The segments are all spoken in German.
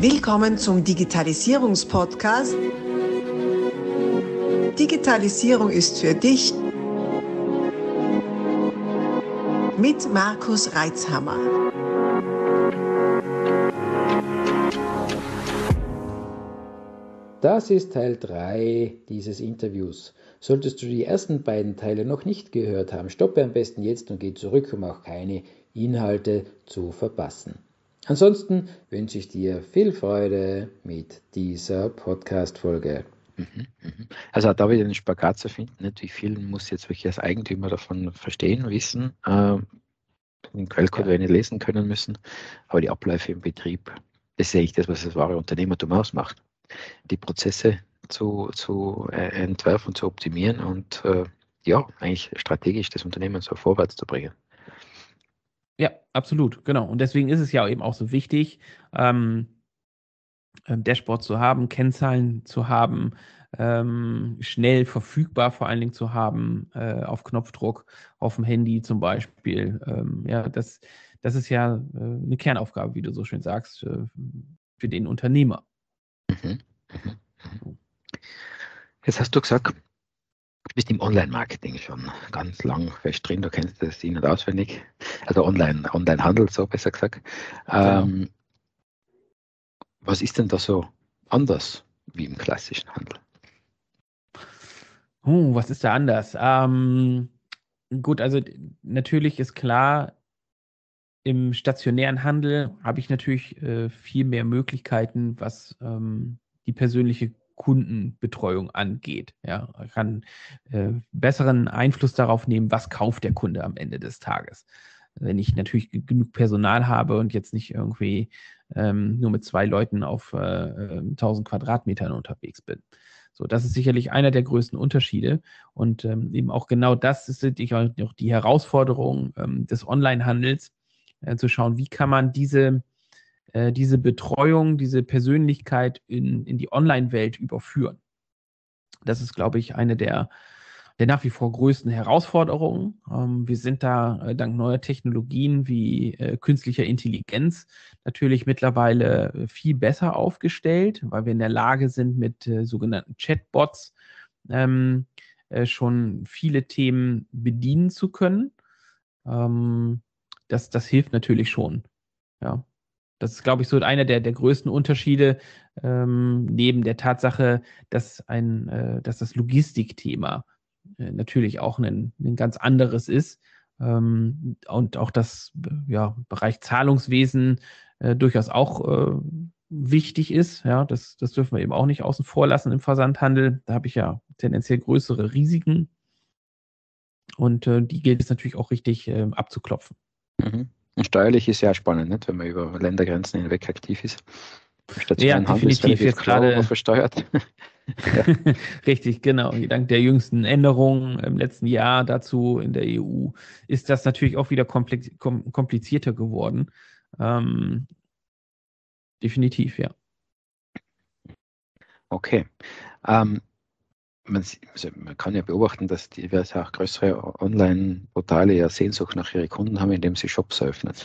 Willkommen zum Digitalisierungspodcast. Digitalisierung ist für dich mit Markus Reitzhammer. Das ist Teil 3 dieses Interviews. Solltest du die ersten beiden Teile noch nicht gehört haben, stoppe am besten jetzt und geh zurück, um auch keine Inhalte zu verpassen. Ansonsten wünsche ich dir viel Freude mit dieser Podcast-Folge. Also da wieder einen Spagat zu finden, nicht? Wie viel muss jetzt wirklich als Eigentümer davon verstehen, wissen, den Quellcode wir nicht lesen können müssen, aber die Abläufe im Betrieb, das ist eigentlich das, was das wahre Unternehmertum ausmacht. Die Prozesse zu entwerfen, zu optimieren und eigentlich strategisch das Unternehmen so vorwärts zu bringen. Ja, absolut, genau. Und deswegen ist es ja eben auch so wichtig, Dashboards zu haben, Kennzahlen zu haben, schnell verfügbar vor allen Dingen zu haben, auf Knopfdruck, auf dem Handy zum Beispiel. Das ist ja eine Kernaufgabe, wie du so schön sagst, für den Unternehmer. Jetzt hast du gesagt, du bist im Online-Marketing schon ganz lang fest drin, du kennst das in- und auswendig, also Online-Handel, so besser gesagt. Genau. Was ist denn da so anders wie im klassischen Handel? Was ist da anders? Gut, also natürlich ist klar, im stationären Handel habe ich natürlich viel mehr Möglichkeiten, was die persönliche Kundenbetreuung angeht. Ja, ich kann besseren Einfluss darauf nehmen, was kauft der Kunde am Ende des Tages. Wenn ich natürlich genug Personal habe und jetzt nicht irgendwie nur mit 2 Leuten auf 1000 Quadratmetern unterwegs bin. So, das ist sicherlich einer der größten Unterschiede. Und eben auch genau das ist auch die Herausforderung des Onlinehandels, zu schauen, wie kann man diese Betreuung, diese Persönlichkeit in die Online-Welt überführen. Das ist, glaube ich, eine der nach wie vor größten Herausforderungen. Wir sind da dank neuer Technologien wie künstlicher Intelligenz natürlich mittlerweile viel besser aufgestellt, weil wir in der Lage sind, mit sogenannten Chatbots schon viele Themen bedienen zu können. Das hilft natürlich schon. Ja. Das ist, glaube ich, so einer der größten Unterschiede, neben der Tatsache, dass das Logistikthema natürlich auch ein ganz anderes ist, und auch das Bereich Zahlungswesen durchaus auch wichtig ist. Ja, das dürfen wir eben auch nicht außen vor lassen im Versandhandel. Da habe ich ja tendenziell größere Risiken und die gilt es natürlich auch richtig abzuklopfen. Und steuerlich ist ja spannend, nicht? Wenn man über Ländergrenzen hinweg aktiv ist. Im Ja, stationären Handel ist definitiv. relativ Jetzt klar, wo man gerade versteuert. richtig, genau. Dank der jüngsten Änderungen im letzten Jahr dazu in der EU ist das natürlich auch wieder komplizierter geworden. Definitiv, ja. Okay. Man kann ja beobachten, dass diverse auch größere Online-Portale ja Sehnsucht nach ihren Kunden haben, indem sie Shops eröffnen.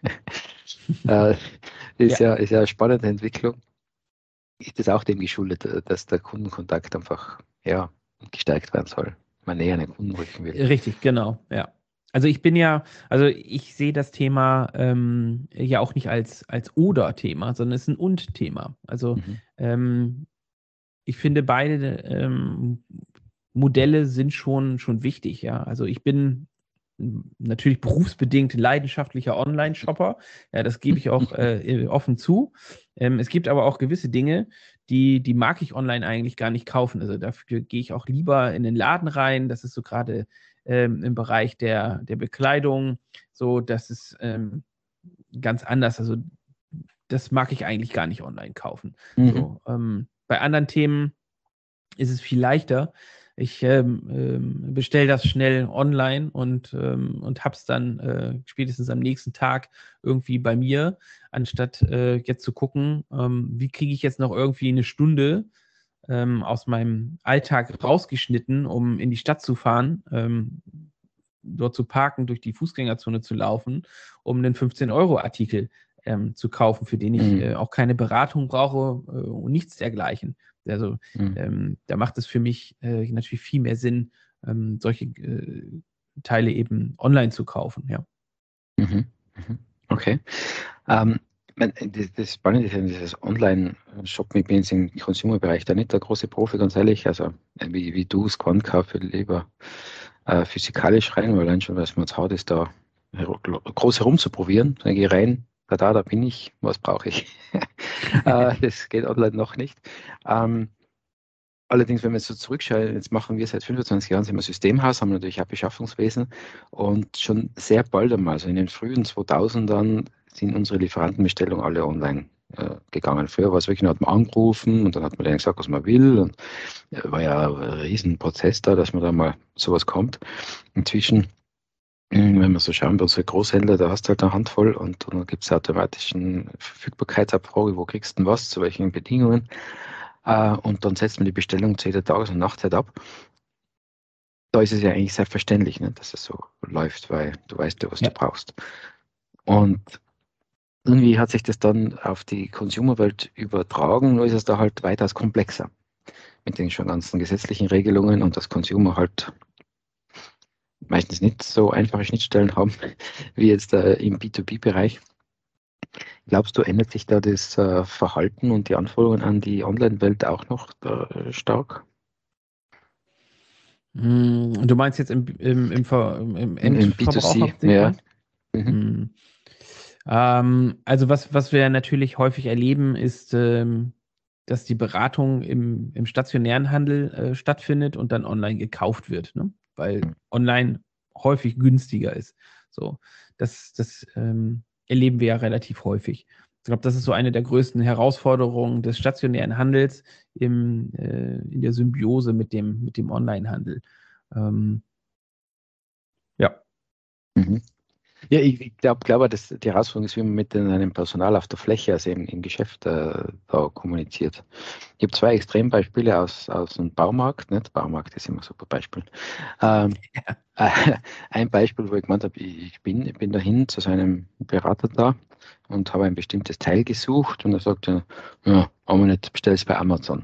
Ist ja eine spannende Entwicklung. Ist das auch dem geschuldet, dass der Kundenkontakt einfach gestärkt werden soll? Man näher an den Kunden rücken will. Richtig, genau, ja. Also ich sehe das Thema ja auch nicht als Oder-Thema, sondern es ist ein Und-Thema. Also ich finde, beide Modelle sind schon wichtig, ja. Also ich bin natürlich berufsbedingt leidenschaftlicher Online-Shopper. Ja, das gebe ich auch offen zu. Es gibt aber auch gewisse Dinge, die mag ich online eigentlich gar nicht kaufen. Also dafür gehe ich auch lieber in den Laden rein. Das ist so gerade im Bereich der Bekleidung so, das ist ganz anders. Also das mag ich eigentlich gar nicht online kaufen. So, bei anderen Themen ist es viel leichter. Ich bestelle das schnell online und habe es dann spätestens am nächsten Tag irgendwie bei mir, anstatt jetzt zu gucken, wie kriege ich jetzt noch irgendwie eine Stunde aus meinem Alltag rausgeschnitten, um in die Stadt zu fahren, dort zu parken, durch die Fußgängerzone zu laufen, um einen 15-Euro-Artikel zu kaufen, für den ich auch keine Beratung brauche und nichts dergleichen. Also da macht es für mich natürlich viel mehr Sinn, solche Teile eben online zu kaufen, ja. Okay. Das Spannende ist ja dieses Online-Shoppen. Ich bin jetzt im Consumer-Bereich da nicht der große Profi, ganz ehrlich. Also wie du es kaufe, lieber physikalisch rein, weil allein schon, was man jetzt hat, ist da groß herumzuprobieren. Dann gehe ich rein, da bin ich, was brauche ich? Das geht online noch nicht. Allerdings, wenn wir so zurückschauen, jetzt machen wir seit 25 Jahren sind wir Systemhaus, haben natürlich auch Beschaffungswesen und schon sehr bald einmal, also in den frühen 2000ern, sind unsere Lieferantenbestellungen alle online gegangen. Früher war es wirklich, hat man angerufen und dann hat man denen gesagt, was man will, und war ja ein Riesenprozess da, dass man da mal sowas kommt. Inzwischen, wenn wir so schauen, bei unseren Großhändlern, da hast du halt eine Handvoll und dann gibt es automatisch eine Verfügbarkeitsabfrage, wo kriegst du denn was, zu welchen Bedingungen. Und dann setzt man die Bestellung zu jeder Tages- und Nachtzeit ab. Da ist es ja eigentlich selbstverständlich, ne, dass es so läuft, weil du weißt ja, was du brauchst. Und irgendwie hat sich das dann auf die Consumerwelt übertragen, nur ist es da halt weitaus komplexer mit den schon ganzen gesetzlichen Regelungen und das Consumer halt meistens nicht so einfache Schnittstellen haben wie jetzt im B2B-Bereich. Glaubst du, ändert sich da das Verhalten und die Anforderungen an die Online-Welt auch noch stark? Du meinst jetzt im Endverbraucher? B2C, ja. Also was wir natürlich häufig erleben, ist, dass die Beratung im stationären Handel stattfindet und dann online gekauft wird, ne? Weil online häufig günstiger ist. So, das erleben wir ja relativ häufig. Ich glaube, das ist so eine der größten Herausforderungen des stationären Handels in der Symbiose mit dem Onlinehandel. Ja. Ja, ich glaube, dass die Herausforderung ist, wie man mit einem Personal auf der Fläche, also im Geschäft, da kommuniziert. Ich habe 2 Extrembeispiele aus dem Baumarkt. Nicht? Baumarkt ist immer ein super Beispiel. Ein Beispiel, wo ich gemeint habe, ich bin dahin zu seinem Berater da und habe ein bestimmtes Teil gesucht und er sagte, ja, aber nicht, bestell es bei Amazon.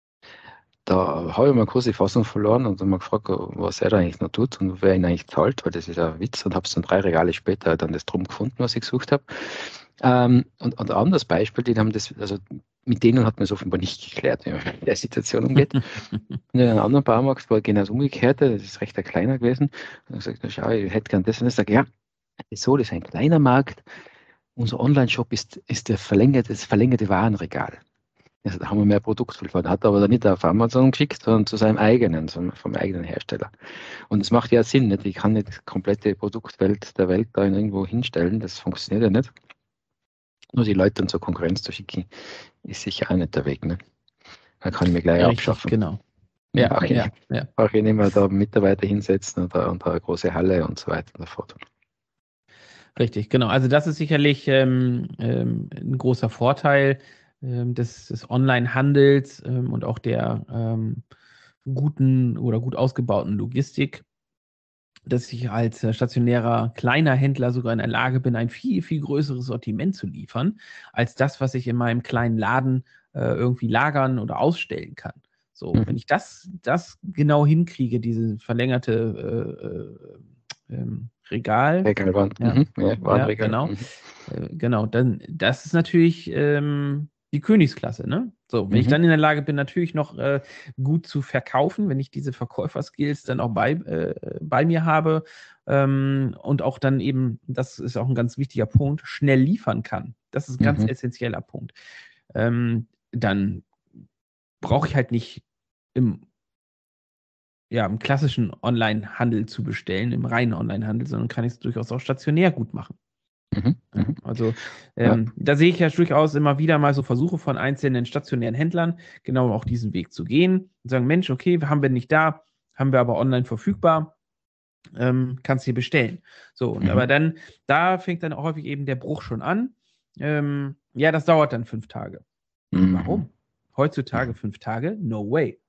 Da habe ich mal kurz die Fassung verloren und dann mal gefragt, was er da eigentlich noch tut und wer ihn eigentlich zahlt, weil das ist ein Witz, und habe es dann 3 Regale später dann das drum gefunden, was ich gesucht habe. Und ein anderes Beispiel, mit denen hat man es offenbar nicht geklärt, wie man mit der Situation umgeht. Und in einem anderen Baumarkt war genau das Umgekehrte, das ist recht ein kleiner gewesen. Und ich gesagt, schau, ich hätte gern das, und ich sage, ja, das ist ein kleiner Markt, unser Online-Shop ist das verlängerte Warenregal. Also da haben wir mehr Produktvielfalt. Hat aber dann nicht auf Amazon geschickt, sondern zu seinem eigenen, vom eigenen Hersteller. Und das macht ja Sinn, nicht? Ich kann nicht die komplette Produktwelt der Welt da irgendwo hinstellen, das funktioniert ja nicht. Nur die Leute dann zur Konkurrenz zu schicken, ist sicher auch nicht der Weg. Ne? Da kann ich mir gleich abschaffen. Genau. Brauche ich nicht mehr da Mitarbeiter hinsetzen und eine große Halle und so weiter und so fort. Richtig, genau. Also das ist sicherlich ein großer Vorteil des Online-Handels und auch der guten oder gut ausgebauten Logistik, dass ich als stationärer kleiner Händler sogar in der Lage bin, ein viel, viel größeres Sortiment zu liefern, als das, was ich in meinem kleinen Laden irgendwie lagern oder ausstellen kann. So, wenn ich das genau hinkriege, diese verlängerte Regal. Regalwand. Warenregal. Genau. Genau, dann das ist natürlich die Königsklasse, ne? So, wenn ich dann in der Lage bin, natürlich noch gut zu verkaufen, wenn ich diese Verkäuferskills dann auch bei mir habe und auch dann eben, das ist auch ein ganz wichtiger Punkt, schnell liefern kann. Das ist ein ganz essentieller Punkt. Dann brauche ich halt nicht im klassischen Online-Handel zu bestellen, im reinen Online-Handel, sondern kann ich es durchaus auch stationär gut machen. Also da sehe ich ja durchaus immer wieder mal so Versuche von einzelnen stationären Händlern, genau auch diesen Weg zu gehen und sagen, Mensch, okay, haben wir nicht da, haben wir aber online verfügbar, kannst du hier bestellen. So, und aber dann, da fängt dann auch häufig eben der Bruch schon an. Das dauert dann 5 Tage. Warum? Heutzutage 5 Tage? No way.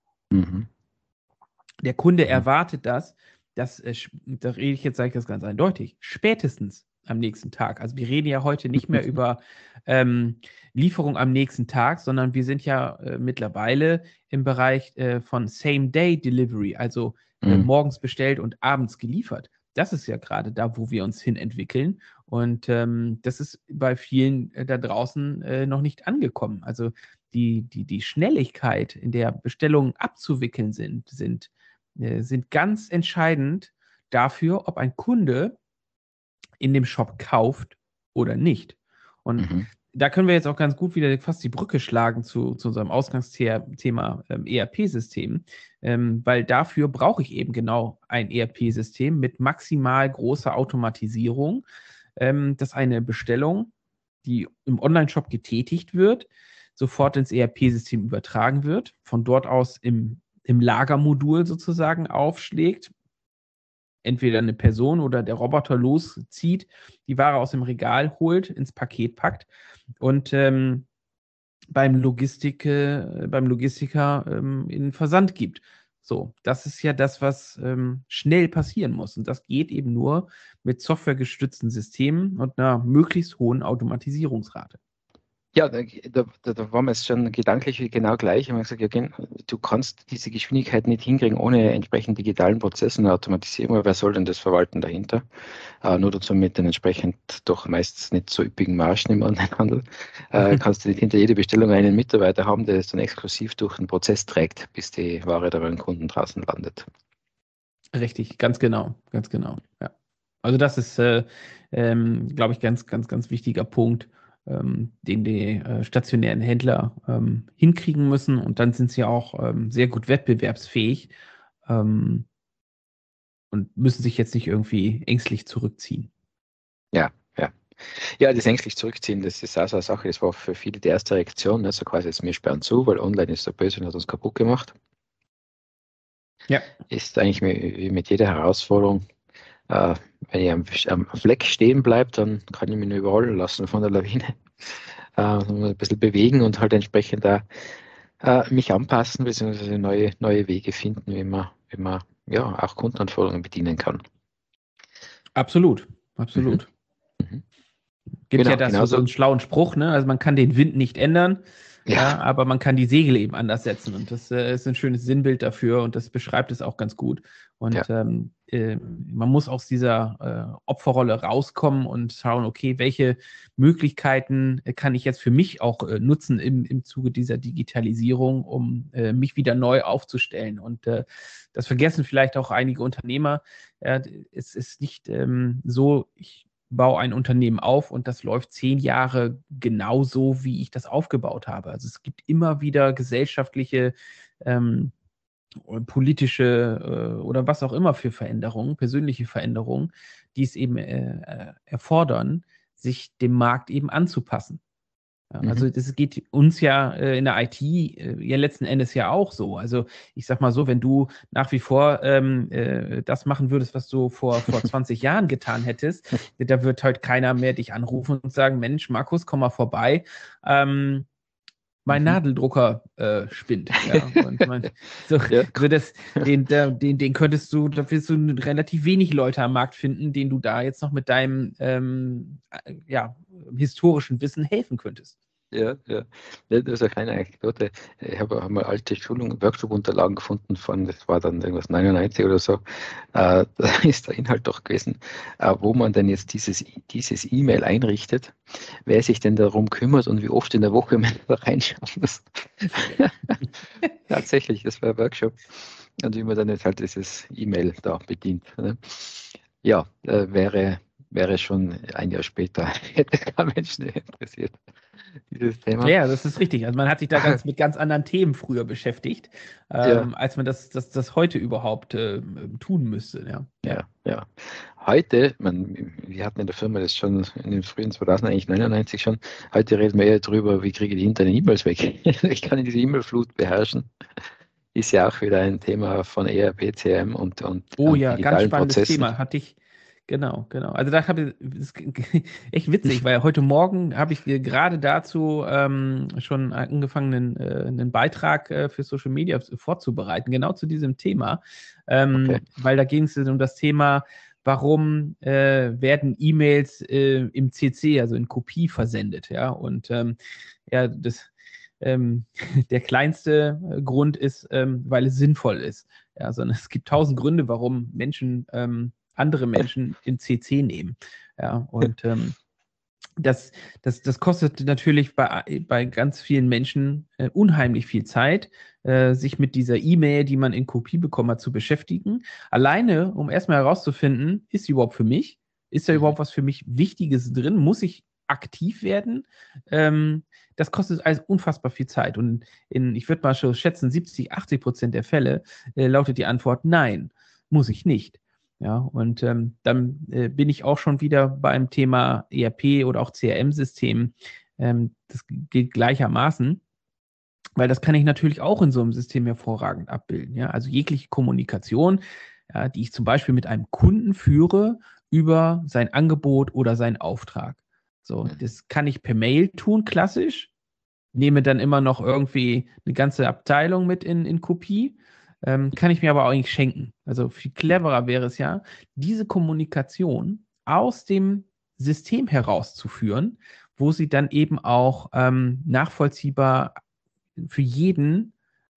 Der Kunde erwartet das, da sage ich das ganz eindeutig, spätestens am nächsten Tag. Also wir reden ja heute nicht mehr über Lieferung am nächsten Tag, sondern wir sind ja mittlerweile im Bereich von Same-Day-Delivery, also morgens bestellt und abends geliefert. Das ist ja gerade da, wo wir uns hin entwickeln. Und das ist bei vielen da draußen noch nicht angekommen. Also die Schnelligkeit, in der Bestellungen abzuwickeln sind ganz entscheidend dafür, ob ein Kunde in dem Shop kauft oder nicht. Und da können wir jetzt auch ganz gut wieder fast die Brücke schlagen zu unserem Ausgangsthema ERP-System, weil dafür brauche ich eben genau ein ERP-System mit maximal großer Automatisierung, dass eine Bestellung, die im Online-Shop getätigt wird, sofort ins ERP-System übertragen wird, von dort aus im Lagermodul sozusagen aufschlägt, entweder eine Person oder der Roboter loszieht, die Ware aus dem Regal holt, ins Paket packt und beim Logistiker in den Versand gibt. So, das ist ja das, was schnell passieren muss. Und das geht eben nur mit softwaregestützten Systemen und einer möglichst hohen Automatisierungsrate. Ja, da waren wir jetzt schon gedanklich genau gleich. Ich habe gesagt, ja, du kannst diese Geschwindigkeit nicht hinkriegen ohne entsprechend digitalen Prozessen und Automatisierung. Aber wer soll denn das verwalten dahinter? Nur dazu mit den entsprechend doch meistens nicht so üppigen Margen im Onlinehandel. Kannst du nicht hinter jede Bestellung einen Mitarbeiter haben, der es dann exklusiv durch den Prozess trägt, bis die Ware da beim Kunden draußen landet. Richtig, ganz genau. Ja. Also das ist, glaube ich, ganz wichtiger Punkt, den die stationären Händler hinkriegen müssen. Und dann sind sie auch sehr gut wettbewerbsfähig und müssen sich jetzt nicht irgendwie ängstlich zurückziehen. Ja, das ängstlich zurückziehen, das ist auch so eine Sache, das war für viele die erste Reaktion, also quasi jetzt wir sperren zu, weil online ist so böse und hat uns kaputt gemacht. Ja. Ist eigentlich wie mit jeder Herausforderung, wenn ich am Fleck stehen bleibe, dann kann ich mich nur überrollen lassen von der Lawine. Ein bisschen bewegen und halt entsprechend da mich anpassen, beziehungsweise neue Wege finden, wie man ja auch Kundenanforderungen bedienen kann. Absolut. Gibt ja das so einen schlauen Spruch, ne? Also man kann den Wind nicht ändern, ja, aber man kann die Segel eben anders setzen. Und das ist ein schönes Sinnbild dafür und das beschreibt es auch ganz gut. Und man muss aus dieser Opferrolle rauskommen und schauen, okay, welche Möglichkeiten kann ich jetzt für mich auch nutzen im Zuge dieser Digitalisierung, um mich wieder neu aufzustellen. Und das vergessen vielleicht auch einige Unternehmer. Es ist nicht so, ich baue ein Unternehmen auf und das läuft 10 Jahre genauso, wie ich das aufgebaut habe. Also es gibt immer wieder gesellschaftliche, politische oder was auch immer für Veränderungen, persönliche Veränderungen, die es eben erfordern, sich dem Markt eben anzupassen. Ja, also das geht uns ja in der IT ja letzten Endes ja auch so. Also ich sag mal so, wenn du nach wie vor das machen würdest, was du vor 20 Jahren getan hättest, da wird halt keiner mehr dich anrufen und sagen, Mensch, Markus, komm mal vorbei. Mein Nadeldrucker spinnt. Ja, und den könntest du, da wirst du relativ wenig Leute am Markt finden, denen du da jetzt noch mit deinem historischen Wissen helfen könntest. Ja. Das ist eine kleine Anekdote. Ich habe mal alte Workshop-Unterlagen gefunden das war dann irgendwas 99 oder so. Da ist der Inhalt doch gewesen, wo man denn jetzt dieses E-Mail einrichtet, wer sich denn darum kümmert und wie oft in der Woche man da reinschauen muss. Tatsächlich, das war ein Workshop. Und wie man dann jetzt halt dieses E-Mail da bedient. Ne? Ja, wäre schon ein Jahr später, hätte kein Mensch interessiert, dieses Thema. Ja, das ist richtig. Also man hat sich da mit ganz anderen Themen früher beschäftigt, als man das heute überhaupt tun müsste. Ja. Heute, wir hatten in der Firma das schon in den frühen 2000, eigentlich 99 schon, heute reden wir eher darüber, wie kriege ich die internen E-Mails weg. Ich kann diese E-Mail-Flut beherrschen. Ist ja auch wieder ein Thema von ERP, CRM und oh ja, ganz spannendes Prozessen. Thema. Hatte ich. Genau. Also da habe ich echt witzig, weil heute Morgen habe ich gerade dazu schon angefangen, einen Beitrag für Social Media vorzubereiten, genau zu diesem Thema, weil da ging es um das Thema, warum werden E-Mails im CC, also in Kopie versendet, ja, und der kleinste Grund ist, weil es sinnvoll ist, ja, sondern es gibt 1000 Gründe, warum Menschen andere Menschen in CC nehmen, ja, und das kostet natürlich bei ganz vielen Menschen unheimlich viel Zeit, sich mit dieser E-Mail, die man in Kopie bekommen hat, zu beschäftigen. Alleine, um erstmal herauszufinden, ist sie überhaupt für mich? Ist da überhaupt was für mich Wichtiges drin? Muss ich aktiv werden? Das kostet alles unfassbar viel Zeit. Und ich würde mal schon schätzen, 70-80% der Fälle lautet die Antwort nein, muss ich nicht. Ja, und dann bin ich auch schon wieder beim Thema ERP oder auch CRM-System. Das gilt gleichermaßen, weil das kann ich natürlich auch in so einem System hervorragend abbilden. Ja? Also jegliche Kommunikation, ja, die ich zum Beispiel mit einem Kunden führe über sein Angebot oder seinen Auftrag. So, das kann ich per Mail tun, klassisch. Nehme dann immer noch irgendwie eine ganze Abteilung mit in Kopie. Kann ich mir aber auch eigentlich schenken. Also viel cleverer wäre es ja, diese Kommunikation aus dem System herauszuführen, wo sie dann eben auch nachvollziehbar für jeden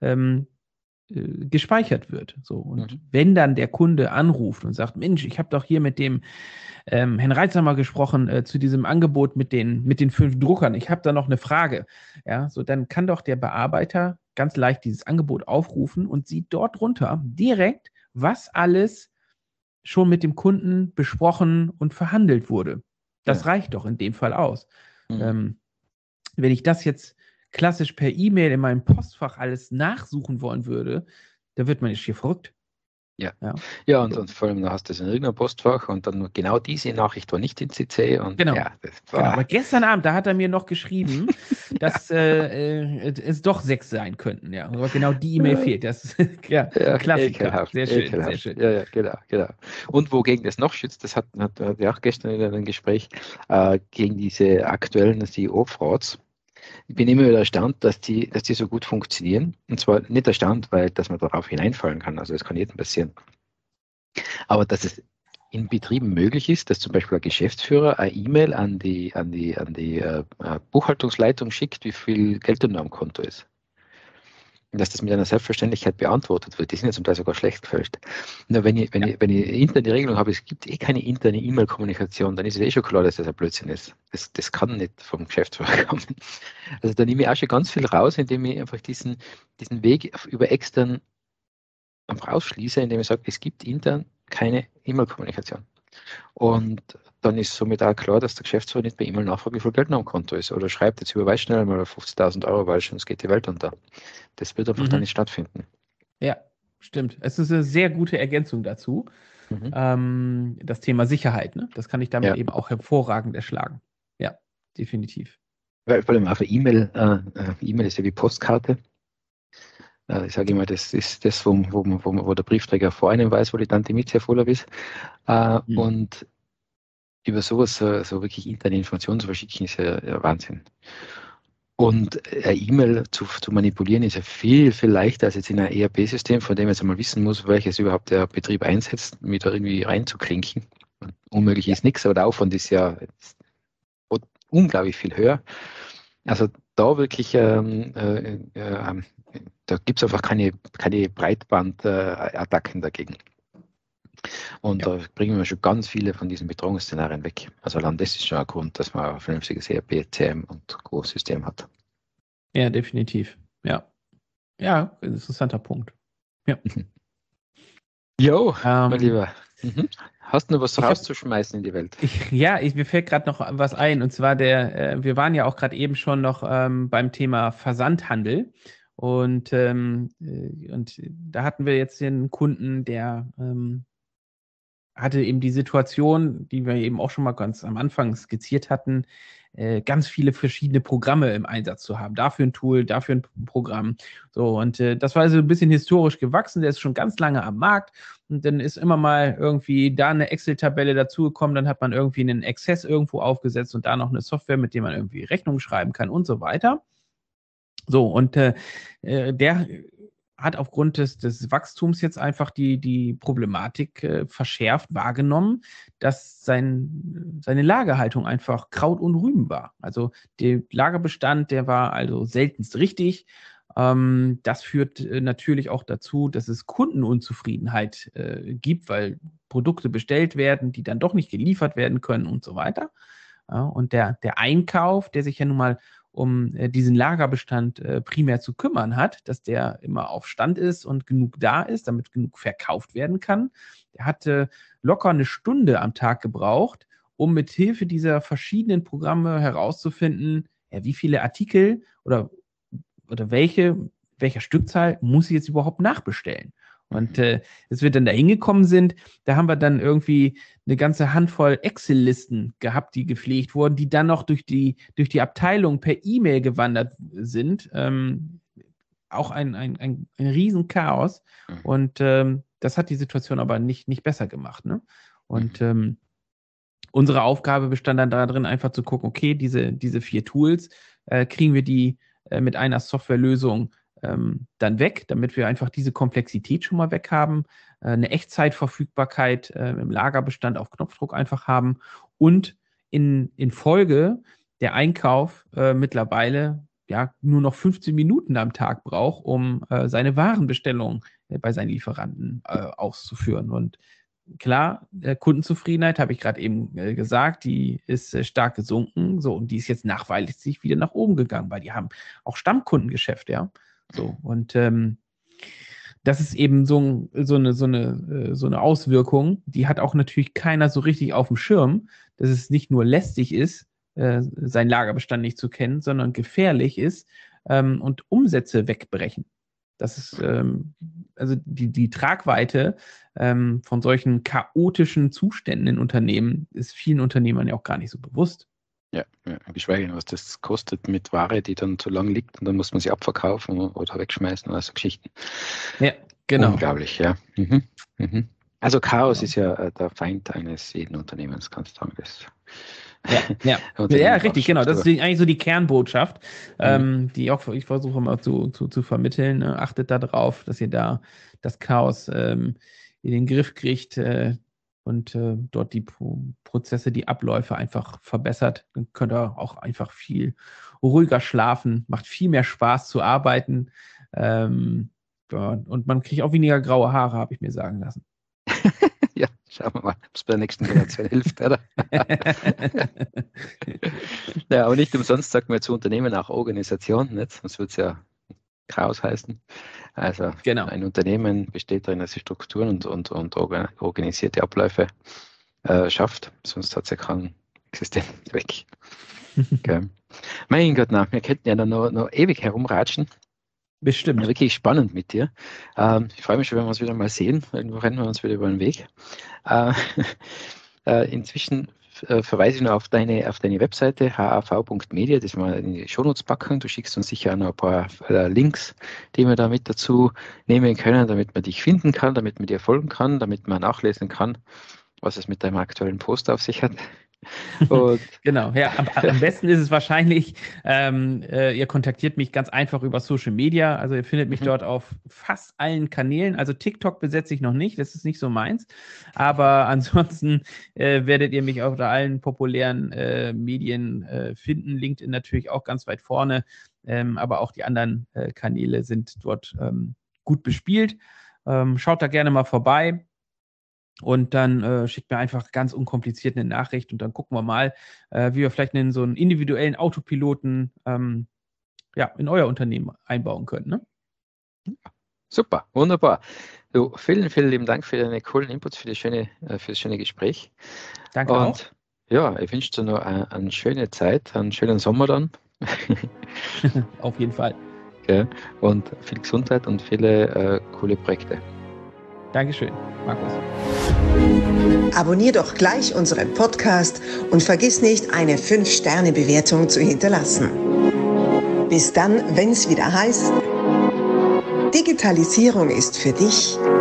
gespeichert wird. So. Und wenn dann der Kunde anruft und sagt, Mensch, ich habe doch hier mit dem Herrn Reitzhammer gesprochen zu diesem Angebot mit den 5 Druckern. Ich habe da noch eine Frage. Ja, so dann kann doch der Bearbeiter ganz leicht dieses Angebot aufrufen und sieht dort drunter direkt, was alles schon mit dem Kunden besprochen und verhandelt wurde. Das reicht doch in dem Fall aus. Wenn ich das jetzt klassisch per E-Mail in meinem Postfach alles nachsuchen wollen würde, da wird man schier verrückt. Ja, und vor allem, da hast du es in irgendeinem Postfach und dann genau diese Nachricht war nicht in CC. Und genau. Ja, genau. Aber gestern Abend, da hat er mir noch geschrieben, dass es doch 6 sein könnten. Ja, aber genau die E-Mail fehlt. Das ist Klassiker. Ekelhaft, sehr schön, ekelhaft. sehr schön. Ja, genau. Und wogegen das noch schützt, das hatten wir auch gestern in einem Gespräch, gegen diese aktuellen CEO-Frauds. Ich bin immer wieder erstaunt, dass die so gut funktionieren. Und zwar nicht erstaunt, dass man darauf hineinfallen kann. Also das kann jedem passieren. Aber dass es in Betrieben möglich ist, dass zum Beispiel ein Geschäftsführer eine E-Mail an die Buchhaltungsleitung schickt, wie viel Geld noch am Konto ist. Und dass das mit einer Selbstverständlichkeit beantwortet wird. Die sind ja zum Teil sogar schlecht gefälscht. Nur wenn ich interne Regelung habe, es gibt keine interne E-Mail-Kommunikation, dann ist es schon klar, dass das ein Blödsinn ist. Das kann nicht vom Geschäftsführer kommen. Also da nehme ich auch schon ganz viel raus, indem ich einfach diesen Weg über extern einfach ausschließe, indem ich sage, es gibt intern keine E-Mail-Kommunikation. Und dann ist somit auch klar, dass der Geschäftsführer nicht bei E-Mail nachfragt, wie viel Geld noch am Konto ist. Oder schreibt, jetzt überweist schnell mal 50.000 Euro, weil sonst geht die Welt unter. Das wird einfach dann nicht stattfinden. Ja, stimmt. Es ist eine sehr gute Ergänzung dazu. Das Thema Sicherheit, ne? Das kann ich damit eben auch hervorragend erschlagen. Ja, definitiv. Weil vor allem auf E-Mail ist ja wie Postkarte. Ich sage immer, das ist das, wo der Briefträger vor einem weiß, wo die Tante Mieze voller ist. Und über sowas so wirklich interne Informationen zu verschicken, ist ja Wahnsinn. Und eine E-Mail zu manipulieren ist ja viel, viel leichter als jetzt in ein ERP-System, von dem jetzt einmal wissen muss, welches überhaupt der Betrieb einsetzt, mich da irgendwie reinzuklinken. Unmöglich ist nichts, aber der Aufwand ist ja unglaublich viel höher. Also da wirklich, da gibt es einfach keine Breitbandattacken dagegen. Und da bringen wir schon ganz viele von diesen Bedrohungsszenarien weg. Also allein das ist schon ein Grund, dass man ein vernünftiges ERP, CM und Co-System hat. Ja, definitiv. Ja, interessanter Punkt. Ja. Jo, mein Lieber. Hast du noch was rauszuschmeißen in die Welt? Mir fällt gerade noch was ein. Und zwar wir waren ja auch gerade eben schon noch beim Thema Versandhandel. Und da hatten wir jetzt den Kunden, der hatte eben die Situation, die wir eben auch schon mal ganz am Anfang skizziert hatten, ganz viele verschiedene Programme im Einsatz zu haben. Dafür ein Tool, dafür ein Programm. So, und das war also ein bisschen historisch gewachsen. Der ist schon ganz lange am Markt. Und dann ist immer mal irgendwie da eine Excel-Tabelle dazugekommen. Dann hat man irgendwie einen Access irgendwo aufgesetzt und da noch eine Software, mit der man irgendwie Rechnungen schreiben kann und so weiter. So, und der hat aufgrund des Wachstums jetzt einfach die Problematik verschärft wahrgenommen, dass seine Lagerhaltung einfach Kraut und Rüben war. Also der Lagerbestand, der war also seltenst richtig. Das führt natürlich auch dazu, dass es Kundenunzufriedenheit gibt, weil Produkte bestellt werden, die dann doch nicht geliefert werden können und so weiter. Ja, und der Einkauf, der sich ja nun mal um diesen Lagerbestand primär zu kümmern hat, dass der immer auf Stand ist und genug da ist, damit genug verkauft werden kann. Der hatte locker eine Stunde am Tag gebraucht, um mit Hilfe dieser verschiedenen Programme herauszufinden, wie viele Artikel oder welcher Stückzahl muss ich jetzt überhaupt nachbestellen. Und als wir dann da hingekommen sind, da haben wir dann irgendwie eine ganze Handvoll Excel-Listen gehabt, die gepflegt wurden, die dann noch durch die Abteilung per E-Mail gewandert sind. Auch ein Riesenchaos. Und das hat die Situation aber nicht besser gemacht. Ne? Und unsere Aufgabe bestand dann darin, einfach zu gucken, okay, diese 4 Tools, kriegen wir die mit einer Softwarelösung dann weg, damit wir einfach diese Komplexität schon mal weg haben, eine Echtzeitverfügbarkeit im Lagerbestand auf Knopfdruck einfach haben und in Folge der Einkauf mittlerweile ja nur noch 15 Minuten am Tag braucht, um seine Warenbestellung bei seinen Lieferanten auszuführen. Und klar, Kundenzufriedenheit, habe ich gerade eben gesagt, die ist stark gesunken, so, und die ist jetzt nachweislich wieder nach oben gegangen, weil die haben auch Stammkundengeschäft, ja. So, und das ist eben so eine Auswirkung, die hat auch natürlich keiner so richtig auf dem Schirm, dass es nicht nur lästig ist, seinen Lagerbestand nicht zu kennen, sondern gefährlich ist und Umsätze wegbrechen. Das ist also die Tragweite von solchen chaotischen Zuständen in Unternehmen ist vielen Unternehmern ja auch gar nicht so bewusst. Ja, geschweige denn, was das kostet mit Ware, die dann zu lang liegt und dann muss man sie abverkaufen oder wegschmeißen oder so Geschichten. Ja, genau. Unglaublich, ja. Also Chaos ist ja der Feind eines jeden Unternehmens, kannst du sagen. Das ja, richtig, genau. Das ist eigentlich so die Kernbotschaft, die auch ich versuche immer zu vermitteln. Ne? Achtet darauf, dass ihr da das Chaos in den Griff kriegt und dort die Prozesse, die Abläufe einfach verbessert. Dann könnt ihr auch einfach viel ruhiger schlafen, macht viel mehr Spaß zu arbeiten und man kriegt auch weniger graue Haare, habe ich mir sagen lassen. Ja, schauen wir mal, ob es bei der nächsten Generation hilft, oder? Ja, aber nicht umsonst sagt man zu Unternehmen auch Organisation, nicht? Sonst wird es ja Chaos heißen. Also genau. Ein Unternehmen besteht darin, dass es Strukturen und organisierte Abläufe schafft, sonst hat es ja keinen Existenzweg. Okay. Mein Gott, na, wir könnten ja noch ewig herumratschen. Bestimmt. Ja, wirklich spannend mit dir. Ich freue mich schon, wenn wir uns wieder mal sehen. Irgendwo rennen wir uns wieder über den Weg. Inzwischen verweise ich noch auf deine Webseite hav.media, das wir in die Shownotes packen. Du schickst uns sicher auch noch ein paar Links, die wir da mit dazu nehmen können, damit man dich finden kann, damit man dir folgen kann, damit man nachlesen kann, was es mit deinem aktuellen Post auf sich hat. Und genau, ja, am besten ist es wahrscheinlich, ihr kontaktiert mich ganz einfach über Social Media, also ihr findet mich dort auf fast allen Kanälen, also TikTok besetze ich noch nicht, das ist nicht so meins, aber ansonsten werdet ihr mich auf allen populären Medien finden, LinkedIn natürlich auch ganz weit vorne, aber auch die anderen Kanäle sind dort gut bespielt, schaut da gerne mal vorbei. Und dann schickt mir einfach ganz unkompliziert eine Nachricht und dann gucken wir mal, wie wir vielleicht so einen individuellen Autopiloten in euer Unternehmen einbauen können. Ne? Super, wunderbar. Du, vielen, vielen lieben Dank für deine coolen Inputs, für das schöne Gespräch. Danke auch. Ja, ich wünsche dir noch eine schöne Zeit, einen schönen Sommer dann. Auf jeden Fall. Okay. Und viel Gesundheit und viele coole Projekte. Dankeschön, Markus. Abonnier doch gleich unseren Podcast und vergiss nicht, eine 5-Sterne-Bewertung zu hinterlassen. Bis dann, wenn es wieder heißt, Digitalisierung ist für dich